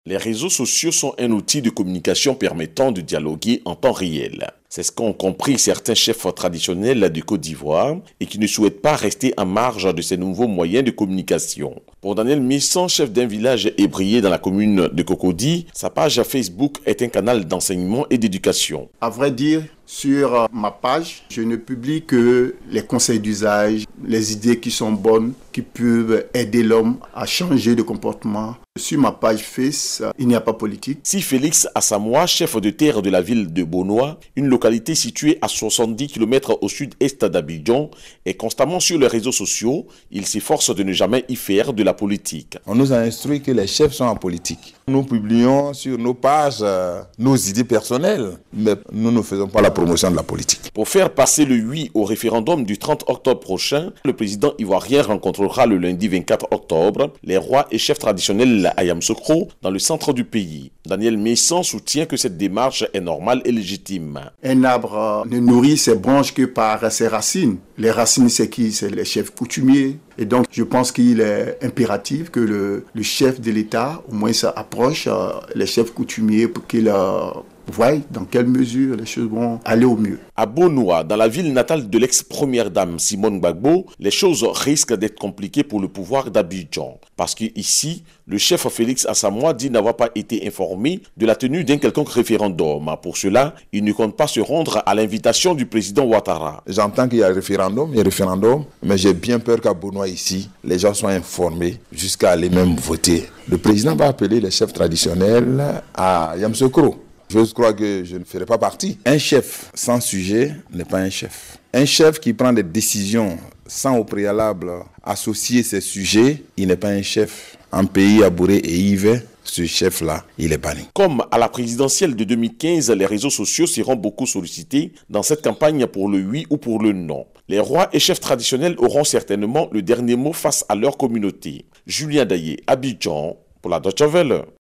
Les réseaux sociaux sont un outil de communication permettant de dialoguer en temps réel. C'est ce qu'ont compris certains chefs traditionnels de Côte d'Ivoire et qui ne souhaitent pas rester en marge de ces nouveaux moyens de communication. Pour Daniel Misson, chef d'un village ébrié dans la commune de Cocody, sa page Facebook est un canal d'enseignement et d'éducation. À vrai dire, sur ma page, je ne publie que les conseils d'usage, les idées qui sont bonnes, qui peuvent aider l'homme à changer de comportement. Sur ma page Face, il n'y a pas politique. Si Félix Assamoah, chef de terre de la ville de Bonoa, une localité située à 70 km au sud-est d'Abidjan, est constamment sur les réseaux sociaux, il s'efforce de ne jamais y faire de la politique. On nous a instruit que les chefs sont en politique. Nous publions sur nos pages nos idées personnelles, mais nous ne faisons pas la promotion de la politique. Pour faire passer le oui au référendum du 30 octobre prochain, le président ivoirien rencontrera le lundi 24 octobre les rois et chefs traditionnels à Yamoussoukro, dans le centre du pays. Daniel Misson soutient que cette démarche est normale et légitime. Un arbre ne nourrit ses branches que par ses racines. Les racines, c'est qui? C'est les chefs coutumiers. Et donc, je pense qu'il est impératif que le chef de l'État, au moins, ça approche les chefs coutumiers pour qu'ils voient dans quelle mesure les choses vont aller au mieux. À Bonoa, dans la ville natale de l'ex-première dame Simone Gbagbo, les choses risquent d'être compliquées pour le pouvoir d'Abidjan. Parce qu'ici, le chef Félix Assamoah dit n'avoir pas été informé de la tenue d'un quelconque référendum. Pour cela, il ne compte pas se rendre à l'invitation du président Ouattara. J'entends qu'il y a un référendum, mais j'ai bien peur qu'à Bonoa ici, les gens soient informés jusqu'à aller même voter. Le président va appeler les chefs traditionnels à Yamoussoukro. Je crois que je ne ferai pas partie. Un chef sans sujet n'est pas un chef. Un chef qui prend des décisions sans au préalable associer ses sujets, il n'est pas un chef. Un pays abouré et ivre, ce chef-là, il est banni. Comme à la présidentielle de 2015, les réseaux sociaux seront beaucoup sollicités dans cette campagne pour le oui ou pour le non. Les rois et chefs traditionnels auront certainement le dernier mot face à leur communauté. Julien Daillé, Abidjan, pour la Deutsche Welle.